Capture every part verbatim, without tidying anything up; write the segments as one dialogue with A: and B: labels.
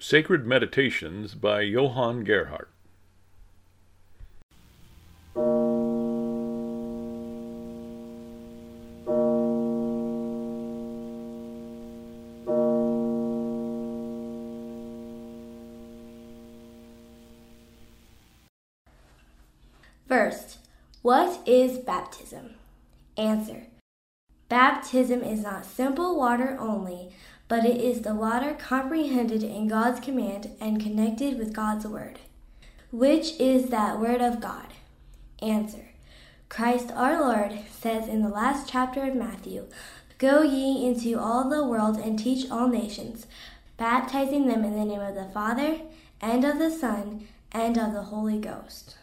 A: Sacred Meditations by Johann Gerhardt.
B: First, what is baptism? Answer. Baptism is not simple water only, but it is the water comprehended in God's command and connected with God's word. Which is that word of God? Answer. Christ our Lord says in the last chapter of Matthew, "Go ye into all the world and teach all nations, baptizing them in the name of the Father, and of the Son, and of the Holy Ghost."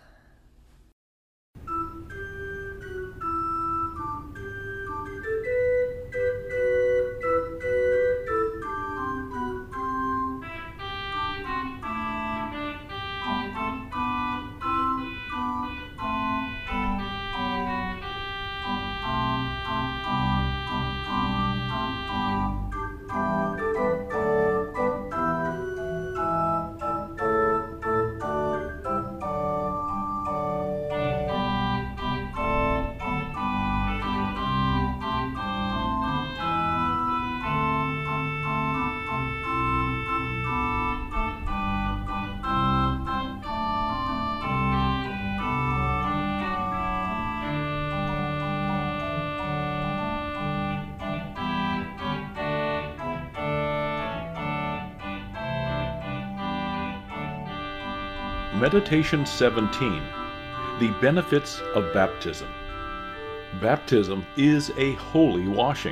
A: Meditation seventeen. The Benefits of Baptism. Baptism is a holy washing.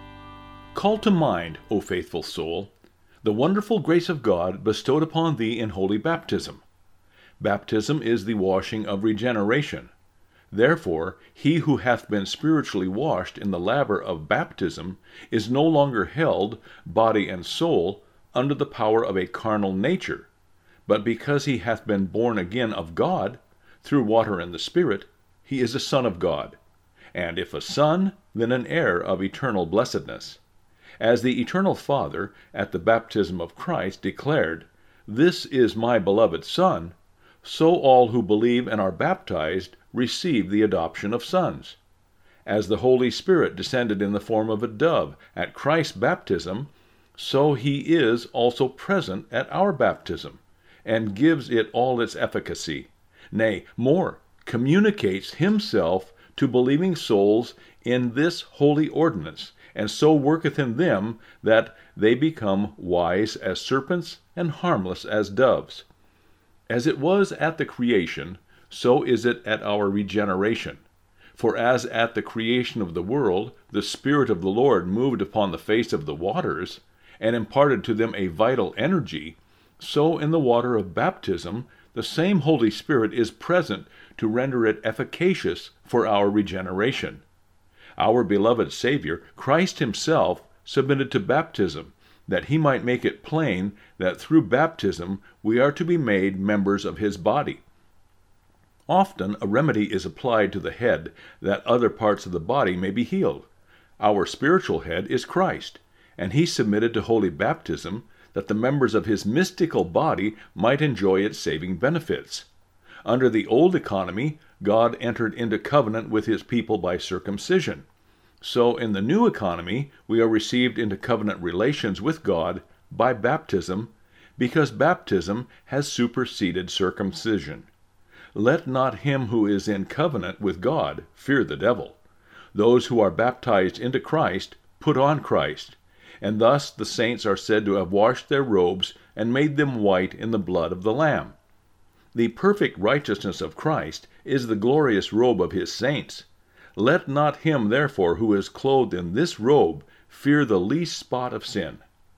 A: Call to mind, O faithful soul, the wonderful grace of God bestowed upon thee in holy baptism. Baptism is the washing of regeneration. Therefore, he who hath been spiritually washed in the laver of baptism is no longer held, body and soul, under the power of a carnal nature, but because he hath been born again of God, through water and the Spirit, he is a son of God, and if a son, then an heir of eternal blessedness. As the eternal Father, at the baptism of Christ, declared, "This is my beloved Son," so all who believe and are baptized receive the adoption of sons. As the Holy Spirit descended in the form of a dove at Christ's baptism, so he is also present at our baptism, and gives it all its efficacy, nay, more, communicates himself to believing souls in this holy ordinance, and so worketh in them that they become wise as serpents and harmless as doves. As it was at the creation, so is it at our regeneration. For as at the creation of the world the Spirit of the Lord moved upon the face of the waters, and imparted to them a vital energy, so in the water of baptism the same Holy Spirit is present to render it efficacious for our regeneration. Our beloved Savior, Christ himself, submitted to baptism, that he might make it plain that through baptism we are to be made members of his body. Often a remedy is applied to the head that other parts of the body may be healed. Our spiritual head is Christ, and he submitted to holy baptism that the members of his mystical body might enjoy its saving benefits. Under the old economy, God entered into covenant with his people by circumcision. So in the new economy, we are received into covenant relations with God by baptism, because baptism has superseded circumcision. Let not him who is in covenant with God fear the devil. Those who are baptized into Christ put on Christ, and thus the saints are said to have washed their robes and made them white in the blood of the Lamb. The perfect righteousness of Christ is the glorious robe of his saints. Let not him, therefore, who is clothed in this robe fear the least spot of sin.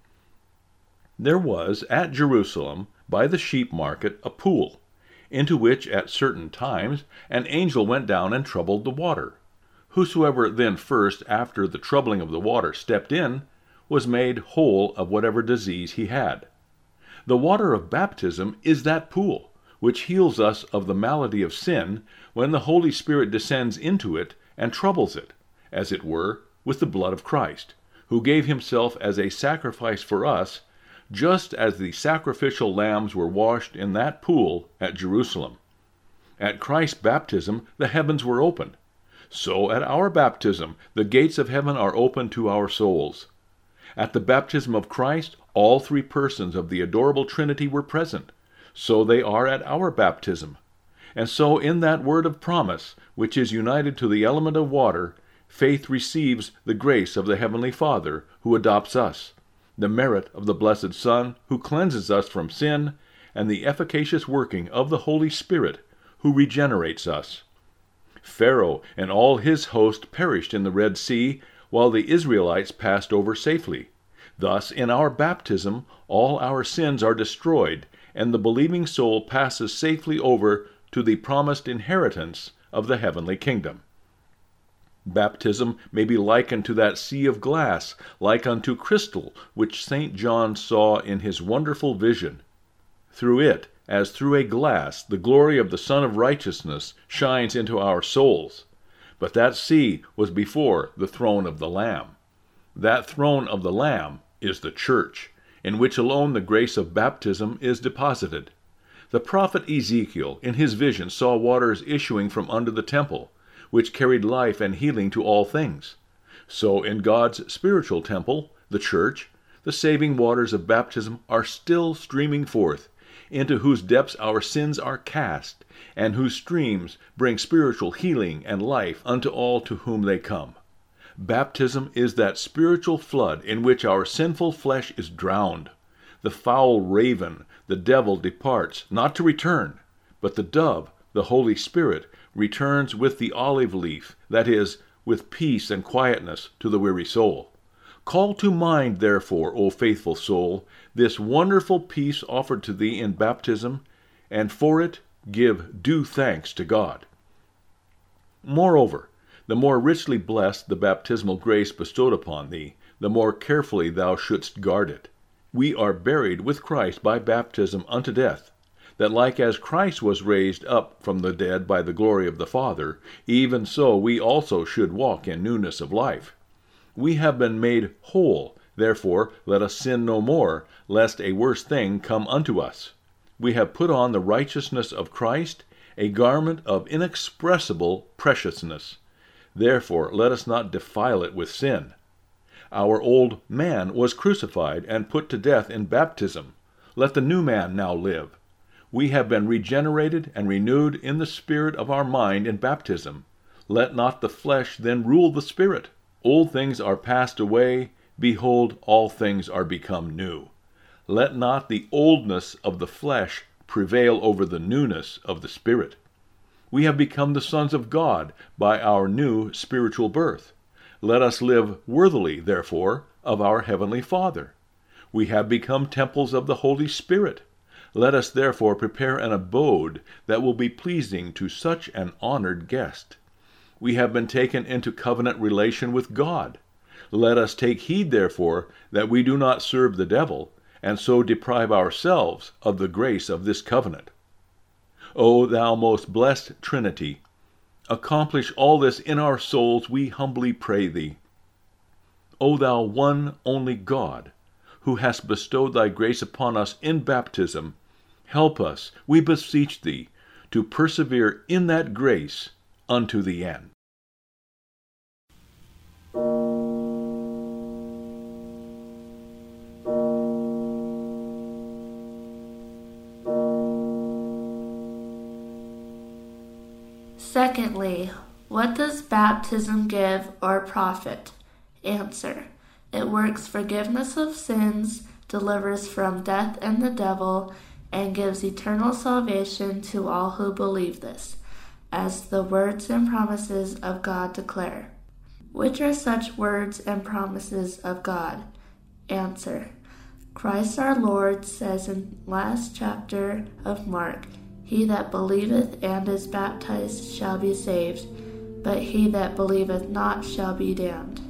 A: There was at Jerusalem, by the sheep market, a pool, into which at certain times an angel went down and troubled the water. Whosoever then first, after the troubling of the water, stepped in, was made whole of whatever disease he had. The water of baptism is that pool, which heals us of the malady of sin when the Holy Spirit descends into it and troubles it, as it were, with the blood of Christ, who gave himself as a sacrifice for us, just as the sacrificial lambs were washed in that pool at Jerusalem. At Christ's baptism, the heavens were opened. So at our baptism, the gates of heaven are open to our souls. At the baptism of Christ, all three persons of the adorable Trinity were present. So they are at our baptism. And so in that word of promise, which is united to the element of water, faith receives the grace of the Heavenly Father, who adopts us, the merit of the blessed Son, who cleanses us from sin, and the efficacious working of the Holy Spirit, who regenerates us. Pharaoh and all his host perished in the Red Sea, while the Israelites passed over safely. Thus, in our baptism, all our sins are destroyed, and the believing soul passes safely over to the promised inheritance of the heavenly kingdom. Baptism may be likened to that sea of glass, like unto crystal, which Saint John saw in his wonderful vision. Through it, as through a glass, the glory of the Son of Righteousness shines into our souls. But that sea was before the throne of the Lamb. That throne of the Lamb is the church, in which alone the grace of baptism is deposited. The prophet Ezekiel, in his vision, saw waters issuing from under the temple, which carried life and healing to all things. So in God's spiritual temple, the church, the saving waters of baptism are still streaming forth, into whose depths our sins are cast, and whose streams bring spiritual healing and life unto all to whom they come. Baptism is that spiritual flood in which our sinful flesh is drowned. The foul raven, the devil, departs, not to return, but the dove, the Holy Spirit, returns with the olive leaf, that is, with peace and quietness to the weary soul. Call to mind, therefore, O faithful soul, this wonderful peace offered to thee in baptism, and for it give due thanks to God. Moreover, the more richly blessed the baptismal grace bestowed upon thee, the more carefully thou shouldst guard it. We are buried with Christ by baptism unto death, that like as Christ was raised up from the dead by the glory of the Father, even so we also should walk in newness of life. We have been made whole, therefore let us sin no more, lest a worse thing come unto us. We have put on the righteousness of Christ, a garment of inexpressible preciousness. Therefore let us not defile it with sin. Our old man was crucified and put to death in baptism. Let the new man now live. We have been regenerated and renewed in the spirit of our mind in baptism. Let not the flesh then rule the spirit. Old things are passed away. Behold, all things are become new. Let not the oldness of the flesh prevail over the newness of the Spirit. We have become the sons of God by our new spiritual birth. Let us live worthily, therefore, of our Heavenly Father. We have become temples of the Holy Spirit. Let us therefore prepare an abode that will be pleasing to such an honored guest. We have been taken into covenant relation with God. Let us take heed, therefore, that we do not serve the devil, and so deprive ourselves of the grace of this covenant. O thou most blessed Trinity, accomplish all this in our souls, we humbly pray thee. O thou one only God, who hast bestowed thy grace upon us in baptism, help us, we beseech thee, to persevere in that grace unto the end.
C: Secondly, what does baptism give or profit? Answer: it works forgiveness of sins, delivers from death and the devil, and gives eternal salvation to all who believe this, as the words and promises of God declare. Which are such words and promises of God? Answer: Christ our Lord says in last chapter of Mark, He that believeth and is baptized shall be saved, but he that believeth not shall be damned.